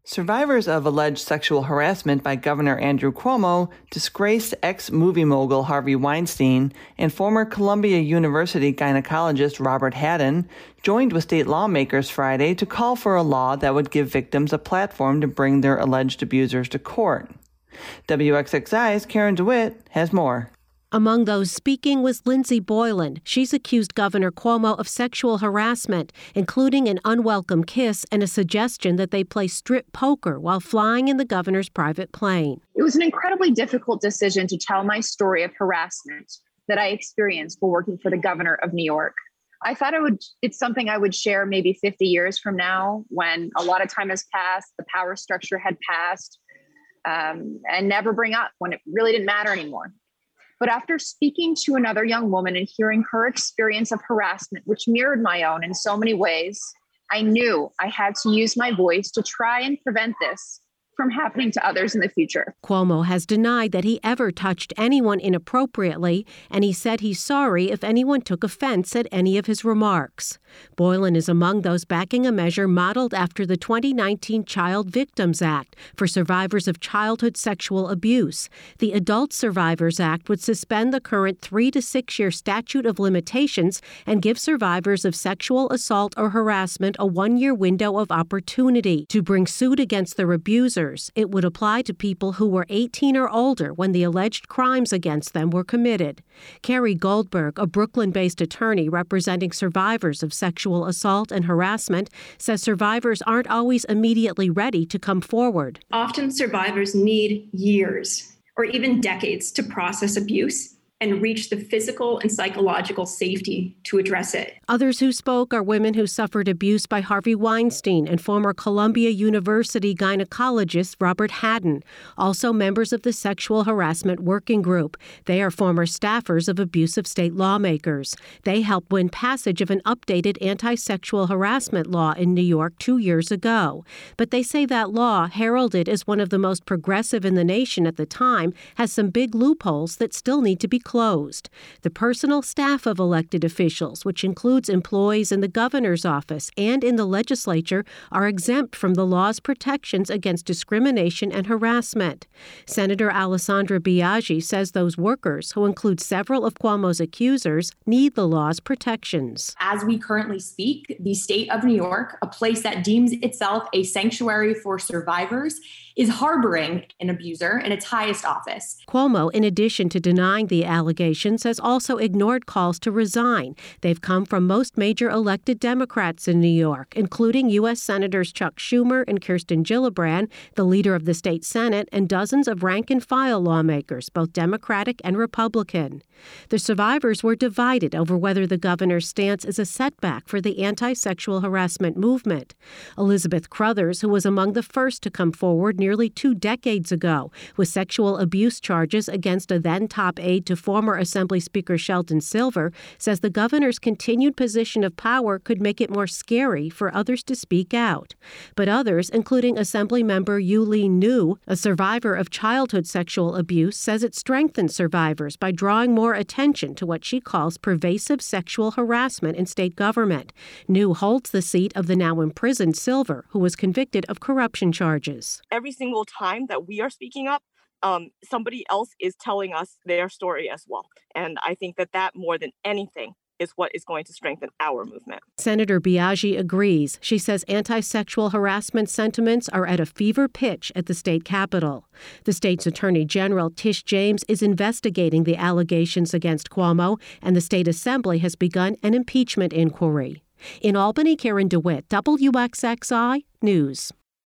Survivors of alleged sexual harassment by Governor Andrew Cuomo, disgraced ex-movie mogul Harvey Weinstein, and former Columbia University gynecologist Robert Haddon joined with state lawmakers Friday to call for a law that would give victims a platform to bring their alleged abusers to court. WXXI's Karen DeWitt has more. Among those speaking was Lindsey Boylan. She's accused Governor Cuomo of sexual harassment, including an unwelcome kiss and a suggestion that they play strip poker while flying in the governor's private plane. It was an incredibly difficult decision to tell my story of harassment that I experienced while working for the governor of New York. I thought it's something I would share maybe 50 years from now when a lot of time has passed, the power structure had passed, and never bring up when it really didn't matter anymore. But after speaking to another young woman and hearing her experience of harassment, which mirrored my own in so many ways, I knew I had to use my voice to try and prevent this from happening to others in the future. Cuomo has denied that he ever touched anyone inappropriately, and he said he's sorry if anyone took offense at any of his remarks. Boylan is among those backing a measure modeled after the 2019 Child Victims Act for survivors of childhood sexual abuse. The Adult Survivors Act would suspend the current 3 to 6 year statute of limitations and give survivors of sexual assault or harassment a 1-year window of opportunity to bring suit against their abusers. It would apply to people who were 18 or older when the alleged crimes against them were committed. Carrie Goldberg, a Brooklyn-based attorney representing survivors of sexual assault and harassment, says survivors aren't always immediately ready to come forward. Often survivors need years or even decades to process abuse and reach the physical and psychological safety to address it. Others who spoke are women who suffered abuse by Harvey Weinstein and former Columbia University gynecologist Robert Haddon, also members of the Sexual Harassment Working Group. They are former staffers of abusive state lawmakers. They helped win passage of an updated anti-sexual harassment law in New York 2 years ago. But they say that law, heralded as one of the most progressive in the nation at the time, has some big loopholes that still need to be closed. The personal staff of elected officials, which includes employees in the governor's office and in the legislature, are exempt from the law's protections against discrimination and harassment. Senator Alessandra Biaggi says those workers, who include several of Cuomo's accusers, need the law's protections. As we currently speak, the state of New York, a place that deems itself a sanctuary for survivors, is harboring an abuser in its highest office. Cuomo, in addition to denying the allegations, has also ignored calls to resign. They've come from most major elected Democrats in New York, including U.S. Senators Chuck Schumer and Kirsten Gillibrand, the leader of the state Senate, and dozens of rank-and-file lawmakers, both Democratic and Republican. The survivors were divided over whether the governor's stance is a setback for the anti-sexual harassment movement. Elizabeth Crothers, who was among the first to come forward nearly 2 decades ago with sexual abuse charges against a then-top aide to former Assembly Speaker Sheldon Silver, says the governor's continued position of power could make it more scary for others to speak out. But others, including Assemblymember Yuh-Line Niou, a survivor of childhood sexual abuse, says it strengthens survivors by drawing more attention to what she calls pervasive sexual harassment in state government. Niou holds the seat of the now imprisoned Silver, who was convicted of corruption charges. Every single time that we are speaking up, somebody else is telling us their story as well. And I think that more than anything is what is going to strengthen our movement. Senator Biaggi agrees. She says anti-sexual harassment sentiments are at a fever pitch at the state capitol. The state's Attorney General, Tish James, is investigating the allegations against Cuomo, and the state assembly has begun an impeachment inquiry. In Albany, Karen DeWitt, WXXI News.